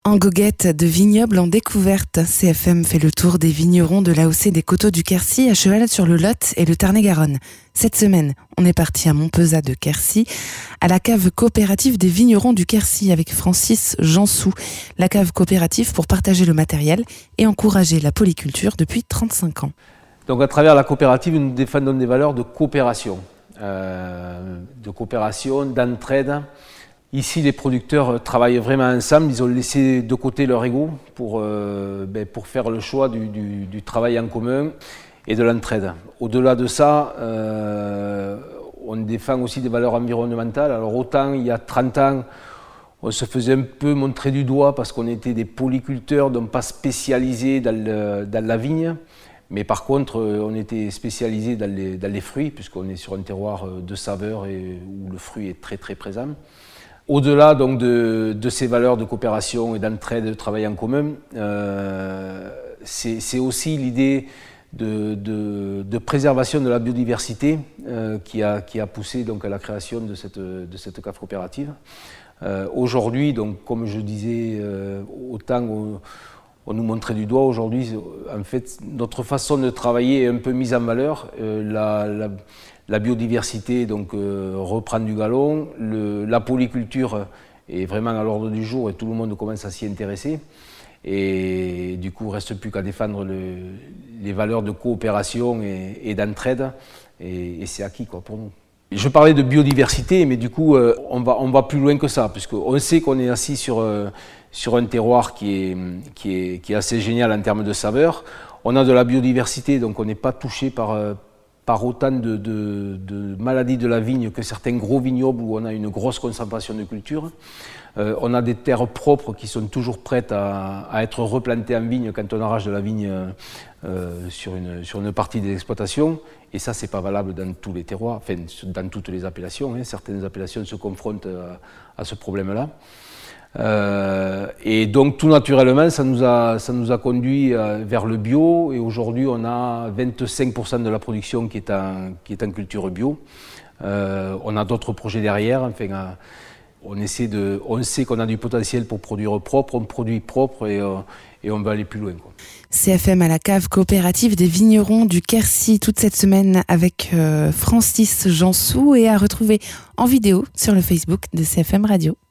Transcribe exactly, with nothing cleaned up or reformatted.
En goguette de vignobles en découverte, C F M fait le tour des vignerons de l'A O C des Coteaux du Quercy à cheval sur le Lot et le Tarn-et-Garonne. Cette semaine, on est parti à Montpezat de Quercy, à la cave coopérative des vignerons du Quercy avec Francis Jansou. La cave coopérative pour partager le matériel et encourager la polyculture depuis trente-cinq ans. Donc à travers la coopérative, nous défendons des valeurs de coopération, euh, de coopération, d'entraide. Ici, les producteurs travaillent vraiment ensemble, ils ont laissé de côté leur ego pour, euh, ben, pour faire le choix du, du, du travail en commun et de l'entraide. Au-delà de ça, euh, on défend aussi des valeurs environnementales. Alors autant il y a trente ans, on se faisait un peu montrer du doigt parce qu'on était des polyculteurs, donc pas spécialisés dans, le, dans la vigne. Mais par contre, on était spécialisés dans les, dans les fruits, puisqu'on est sur un terroir de saveur et où le fruit est très très présent. Au-delà donc de, de ces valeurs de coopération et d'entraide, de travail en commun, euh, c'est, c'est aussi l'idée de, de, de préservation de la biodiversité euh, qui, a, qui a poussé donc à la création de cette, de cette cave coopérative. Euh, aujourd'hui, donc comme je disais, euh, autant on, on nous montrait du doigt, aujourd'hui, en fait, notre façon de travailler est un peu mise en valeur. Euh, la, la, La biodiversité donc, euh, reprend du galon, le, la polyculture est vraiment à l'ordre du jour et tout le monde commence à s'y intéresser. Et du coup, il ne reste plus qu'à défendre le, les valeurs de coopération et, et d'entraide, et, et c'est acquis quoi, pour nous. Je parlais de biodiversité, mais du coup, euh, on, va, on va plus loin que ça, puisqu'on sait qu'on est assis sur, euh, sur un terroir qui est, qui, est, qui est assez génial en termes de saveur. On a de la biodiversité, donc on n'est pas touché par... Euh, par autant de, de, de maladies de la vigne que certains gros vignobles où on a une grosse concentration de culture. Euh, on a des terres propres qui sont toujours prêtes à, à être replantées en vigne quand on arrache de la vigne euh, sur, une, sur une partie des exploitations. Et ça, c'est pas valable dans tous les terroirs, enfin dans toutes les appellations. Hein. Certaines appellations se confrontent à, à ce problème-là. Euh, et donc tout naturellement ça nous a, ça nous a conduit euh, vers le bio, et aujourd'hui on a vingt-cinq pour cent de la production qui est en, qui est en culture bio. Euh, on a d'autres projets derrière, enfin, euh, on, essaie de, on sait qu'on a du potentiel pour produire propre, on produit propre et, euh, et on va aller plus loin, quoi. C F M à la cave coopérative des vignerons du Quercy toute cette semaine avec euh, Francis Jansou, et à retrouver en vidéo sur le Facebook de C F M Radio.